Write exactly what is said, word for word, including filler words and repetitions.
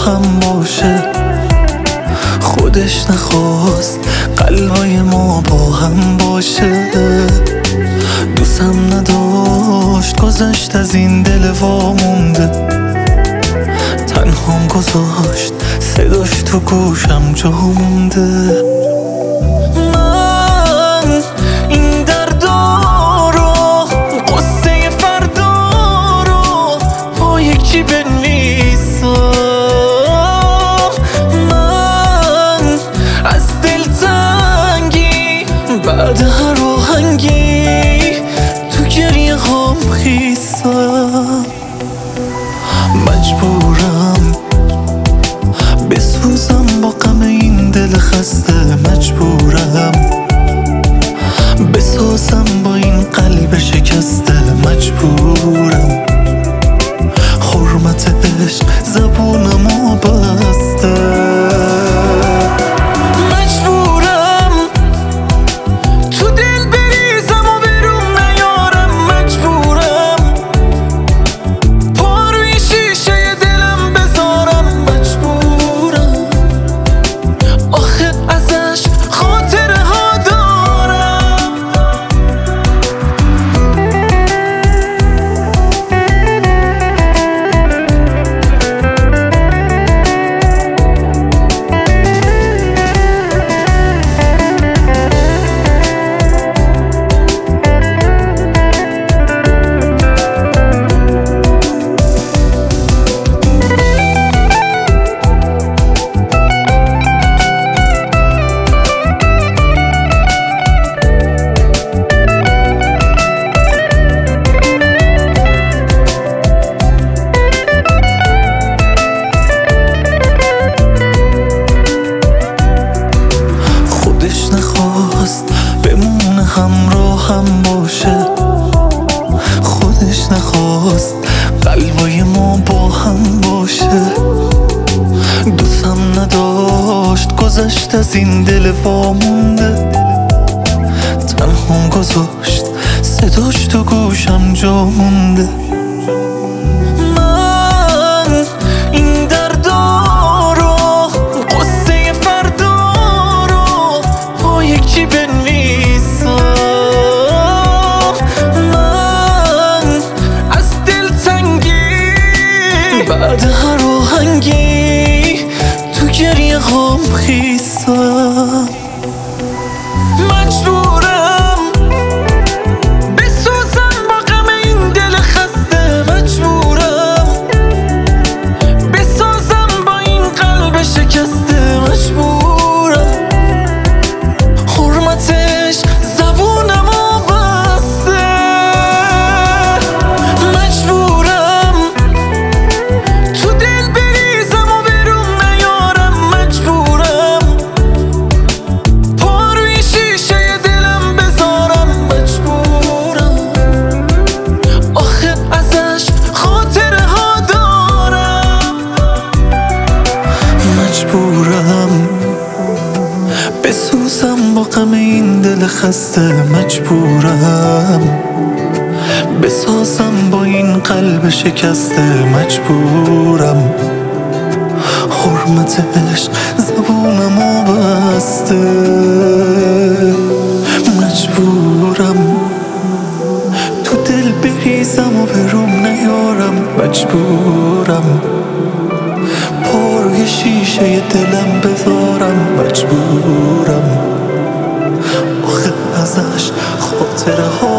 هم باشه. خودش نخواست قلبای ما با هم باشه. دوستم نداشت گذشت از این دل وامونده. تنهام گذاشت صداش تو گوشم جا مونده. من این دردا رو قصه فردا رو با یکی بنویسم. من از دلتنگی بعد هر آهنگی تو گریه هام خیسم. مجبورم بسوزم با غم این دل خسته. مجبورم بسازم با این قلب شکسته. مجبورم حرمت عشق زبونمو بسته. مجبورم تو دل بریزم و برون نیارم. مجبورم پا روی شیشه دلم بذارم. مجبورم آخه ازش خاطره ها دارم. نخواست بمونه همراه هم باشه. خودش نخواست قلبای ما با هم باشه. دوستم نداشت گذشت از این دل وامونده. تنهام گذاشت صداش تو گوشم جا مونده. بعد هر آهنگی تو گریه هام خیسم. مجبورم بسوزم با غم این دل خسته. مجبورم بسازم با این قلب شکسته. مجبورم حرمتش زبونمو بسته. مجبورم تو دل بریزم و برون نیارم. مجبورم پا روی شیشه دلم بذارم. مجبورم آخه ازش خاطره ها دارم. مجبورم بسوزم با غم این دل خسته. مجبورم بسازم با این قلب شکسته. مجبورم حرمت عشق زبونمو بسته. مجبورم تو دل بریزم و برون نیارم. مجبورم پا روی شیشه دلم بذارم. مجبورم آخه ازش خاطره ها